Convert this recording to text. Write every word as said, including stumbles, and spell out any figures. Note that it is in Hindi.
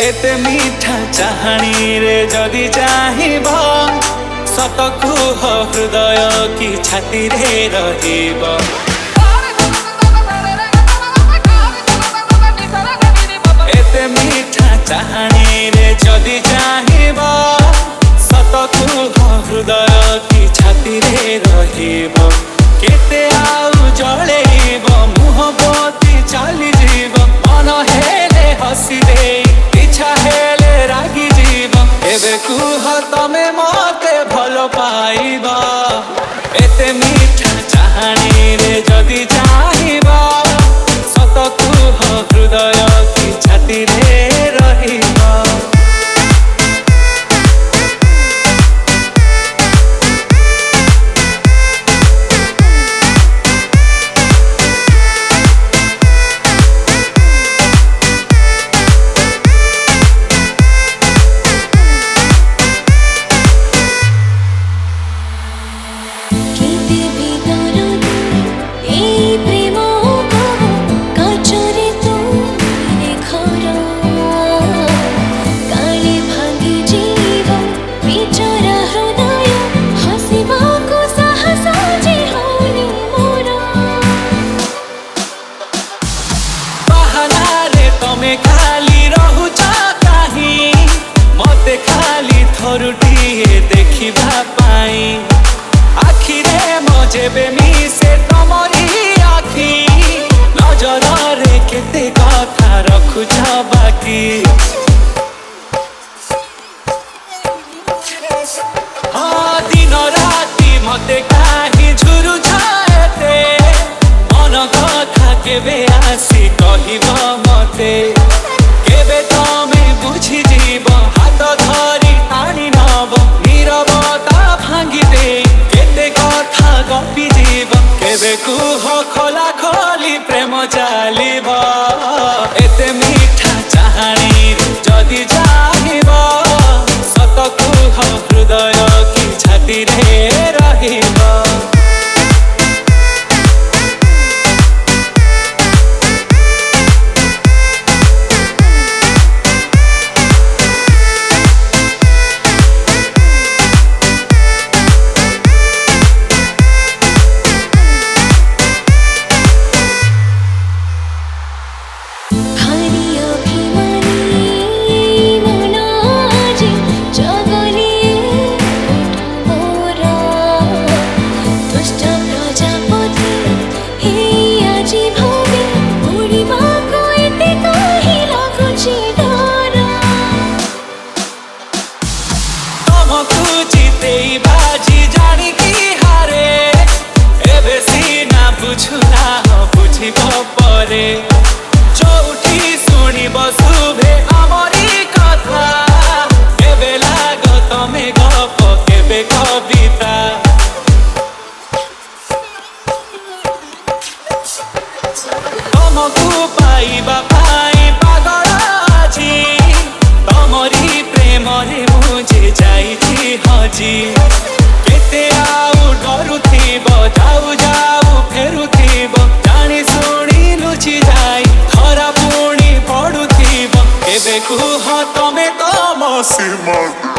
एते मीठा चाहाणी रे जदि चाहिब सत कुह हृदय कि छाती रे रहिब। एते मीठा चाहाणी रे जदि चाहिब सत कुह हृदय कि छाती रे रहिब। केते आउ जळेब मुह पोती चली जीव मन हेले हसी दे इच्छा हेले रागी जीव। एबे कुह तमे मते भल पाइब एते मीठा चाहाणी रे जदि चाहिब सत कुह हृदय कि छाती रे रहिब। खाली रहुछ काहीं मते खाली थरुटिए देखिबा पाई आखिरे म जेबे मिसे तमरी आखि नजर रे केते कथा रखुछ बाकी। हाँ दिन राति मते काहीं झुरुछ एते मन कथा केबे आसी कहिब मते केबे तमे बुझी जीव हाथ धरी टाणी नब नीरवता भांगी दे केते कथा गपी जीव। केबे कुह खोला खोली प्रेम चालिब एते मीठा चाहाणी जदि चाहिब सत कुह हृदय कि छाती रे रहिब। बाजी जानी की हारे एबे सीना बुझुना बुझिब परे चौठी शुणिब शुभे अमरी कथा केबे लाग तमे गप केबे कविता। तमकु पाइबा पाई पागल आछि तमरी प्रेम रे मुझे जाइछि हजी। केते आउ डरुथिब जाऊ जाऊ फेरुथिब जानी शुणी लुचि जाई धरा पुणी पड़ुथिब। केबे कुह तमे तम सीमा